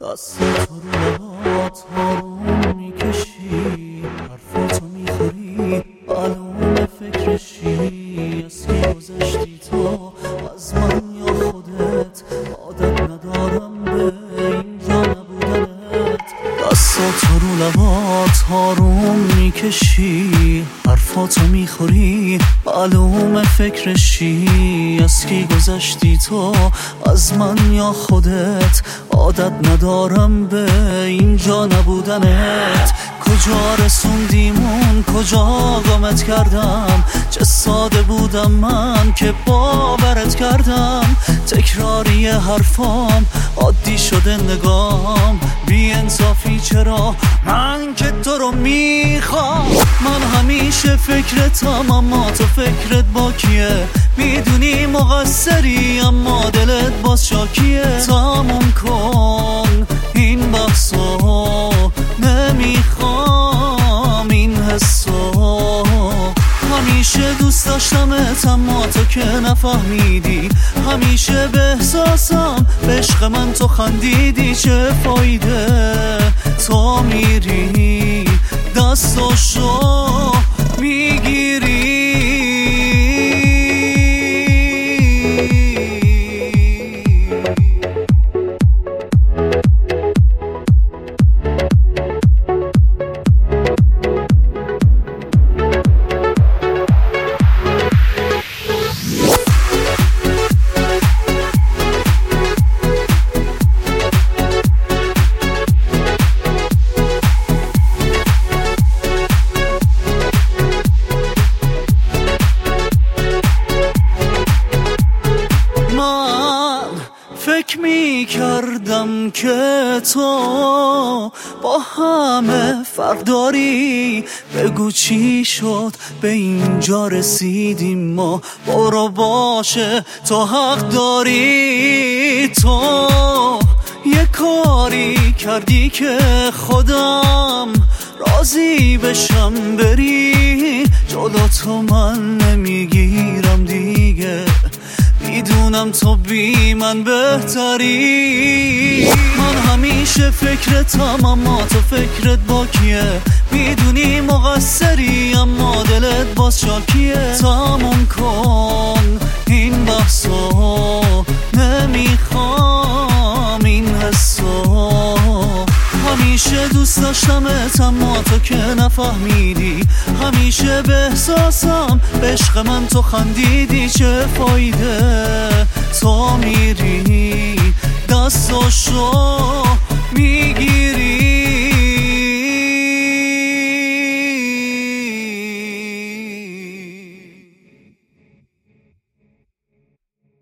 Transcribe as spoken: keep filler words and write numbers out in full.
دست تو رو لبات آروم میکشی، حرفاتو میخوری معلوم فکرشی. از کی گذشتی تو از من یا خودت؟ عادت ندارم به اینجا نبودنت. دستاتو رو لبات آروم میکشی، حرفاتو میخوری معلوم فکرشی. از کی گذشتی تو از من یا خودت؟ عادت ندارم به اینجا نبودنت. کجا رسوندیمون، کجا گمت کردم؟ چه ساده بودم من که باورت کردم. تکراری حرفام عادی شده نگام، بی انصافی چرا من که تو رو میخوام. من همیشه فکرتم اما تو فکرت با کیه؟ میدونی مقصری اما دلت باز شاکیه. تموم کن این بحثو، نمیخوام این حسو. همیشه دوست داشتمت اما تو که نفهمیدی. همیشه به احساسم به عشق من تو خندیدی. چه فایده تو میری دستاشو میگیری؟ فکر می کردم که تو با همه فرق داری. بگو چی شد به اینجا رسیدیم ما؟ برو باشه تو حق داری. تو یه کاری کردی که خودم راضی بشم بری. جلو تو من نمیگیرم دیگه، میدونم تو بی من بهتری. من همیشه فکرتم اما تو فکرت با کیه؟ میدونی مقصری اما دلت باز شاکیه. تموم کن این بحثو، نمیخوام این حسو. همیشه دوست داشتمت اما تو که نفهمیدی. همیشه به احساسم به عشق من تو خندیدی. چه فایده تو میری دستاشو